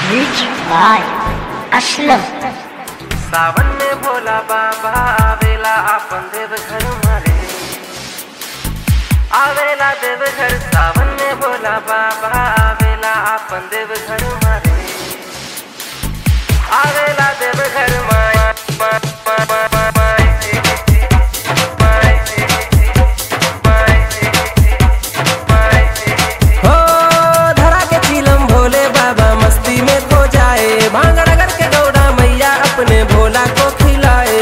Music by Aslam. सावन में भोला बाबा आवेला आपन देवघर मारे, आवेला देवघर। सावन में भोला बाबा आवेला आपन देवघर मारे, आवेला देवघर माए। हो धरा के चीलम भोले बाबा मस्ती में खो जाए, भांग रगड़ के गौरा मैया अपने भोला को खिलाए।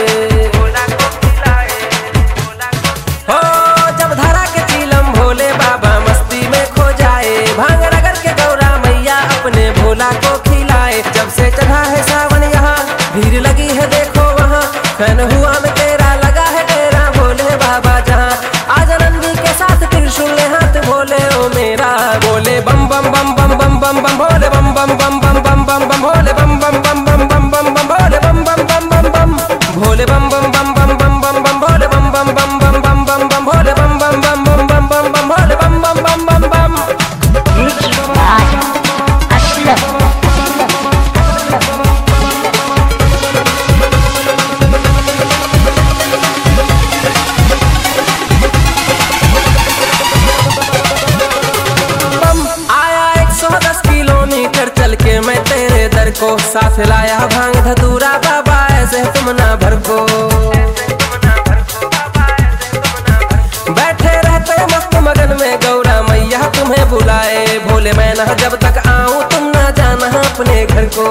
हो जब धरा के चीलम भोले बाबा मस्ती में खो जाए, भांग रगड़ के गौरा मैया अपने भोला को खिलाए। जब से चढ़ा है सावन यहाँ भीड़ लगी है देखो वहाँ, खैन हुआ में तेरा लगा है तेरा भोले बाबा जहाँ। आज नंदी के साथ त्रिशूल हाथ भोले ओ मेरा, बोले बम बम बम बम बम बम बम भोले बम बम बम बम बम बम बम भोले बम बम बम बम बम बम बम भोले बम बम बम बम बम भोले बम बम बम बम बम बम बम भोले बम बम बम बम बम बम बम भोले बम बम बम बम बम बम बम भोले बम बम बम बम बम। Music by Aslam. आया 110 किलोमीटर चल के मैं तेरे दर को, साथ लाया भांग धतूरा बाबा ऐसे तुम ना भरको। बैठे रहते मस्त मगन में गौरा मैया तुम्हें बुलाए, भोले मैं ना जब तक आऊं तुम ना जाना अपने घर को।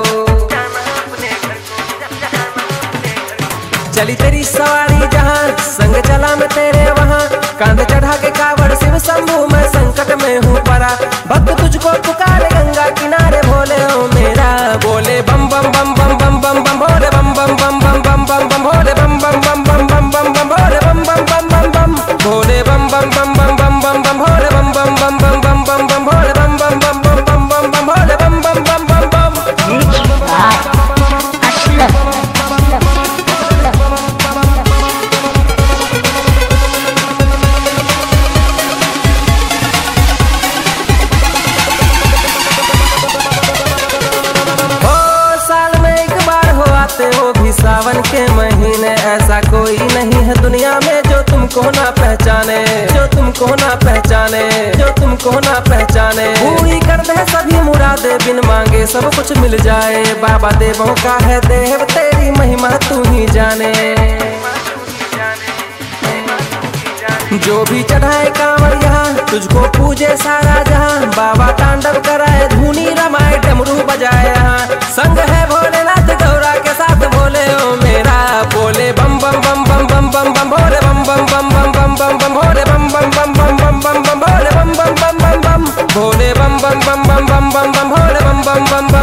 चली तेरी सवारी जहाँ संग चला मैं तेरे वहाँ, कांध चढ़ा के कावड़ शिव शंभू मैं संकट में हूँ परा। भक्त तुझको पुकारे गंगा किनारे भोले ओ मेरा, बोले बम बम बम बम बम बम बम भोले बम बम बम बम बम बम बम भोले बम बम बम बम बम बम बम भोले बम बम बम बम बम भोले बम बम बम बम बम बम बम भोले बम बम बम बम बम बम बम भोले बम बम बम बम बम बम बम भोले बम बम बम बम बम। Music by Aslam. वो भी सावन के महीने, ऐसा कोई नहीं है दुनिया में जो तुमको ना पहचाने, जो तुमको ना पहचाने, जो तुमको ना पहचाने। पूरी कर दे सभी मुरादे बिन मांगे सब कुछ मिल जाए, बाबा देवों का है देव तेरी महिमा तू ही जाने। जो भी चढ़ाए कांवर यहाँ तुझको पूजे सारा जहाँ, बाबा तांडव कराए धूनी रमाए डमरू बजाए यहाँ। संग है भोलेनाथ गौरा के साथ भोले ओ मेरा, बोले बम बम बम बम बम बम बम भोले बम बम बम बम बम बम बम भोले बम बम बम बम बम बम बम भोले बम बम बम बम बम भोले बम बम बम बम बम बम बम भोले बम बम बम बम